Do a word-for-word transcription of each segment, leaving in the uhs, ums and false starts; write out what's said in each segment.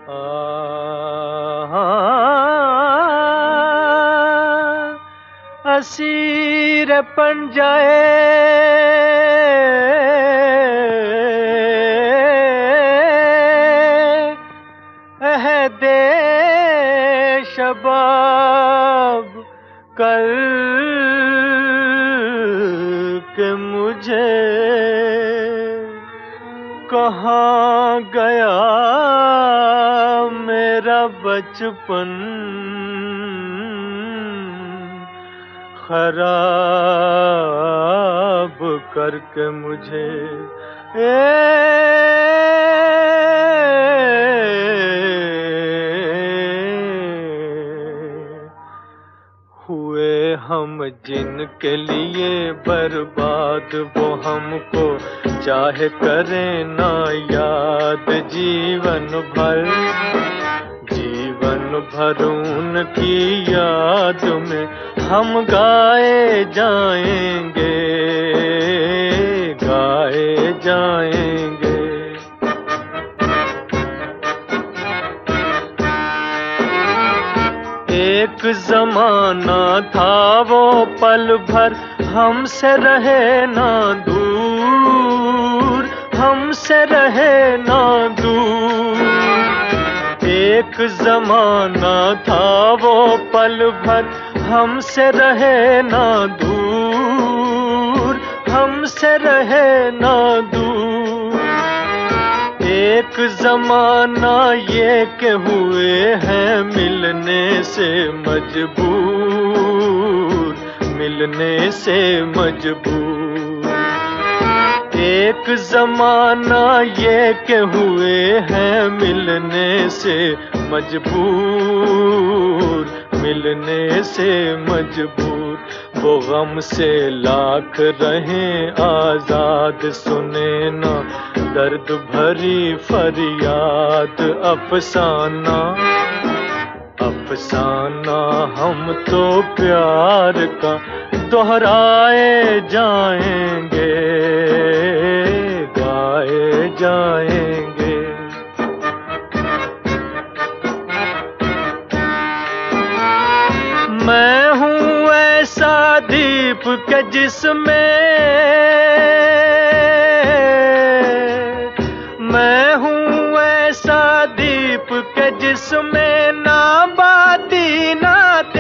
Asir पंजाए अहदे शबाब कर के मुझे कहाँ गया मेरा बचपन खराब करके मुझे ए हुए हम जिनके लिए बर्बाद वो हमको चाहे करें ना याद जीवन भर जीवन भर उनकी याद में हम गाए जाएंगे गाए जाएंगे। एक जमाना था वो पल भर हमसे रहे ना दूर हमसे रहे ना दूर। एक जमाना था वो पल भर हमसे रहे ना दूर हमसे रहे ना दूर। एक जमाना ये के हुए हैं मिलने से मजबूर मिलने से मजबूर। एक जमाना ये के हुए हैं मिलने से मजबूर मिलने से मजबूर। वो गम से लाख रहें आजाद सुने ना दर्द भरी फरियाद अफसाना अफसाना हम तो प्यार का दोहराए जाएंगे गाए जाएंगे। मैं हूँ ऐसा दीप के जिसमें मैं हूँ ऐसा दीप के जिसमें ना बाती ना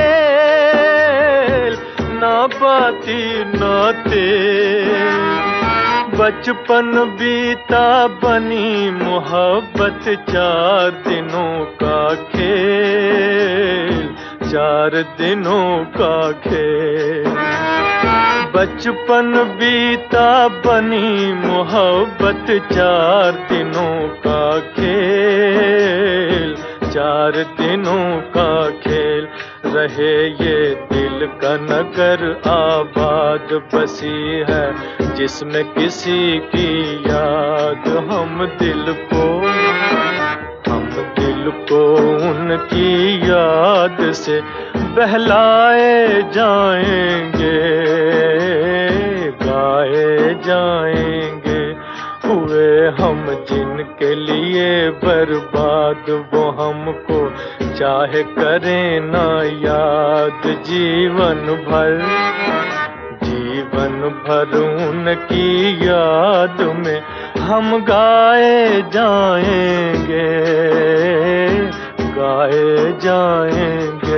तेल ना बाती ना तेल। बचपन बीता बनी मोहब्बत चार दिनों का खेल चार दिनों का खेल। बचपन बीता बनी मोहब्बत चार दिनों का खेल चार दिनों का खेल। रहे ये दिल का नगर आबाद बसी है जिसमें किसी की याद हम दिल को हम दिल को उनकी याद से बहलाए जाएंगे गाए जाएंगे। हुए हम जिनके लिए बर्बाद वो हमको चाहे करें ना याद जीवन भर जीवन भर उनकी याद में हम गाए जाएंगे गाए जाएंगे।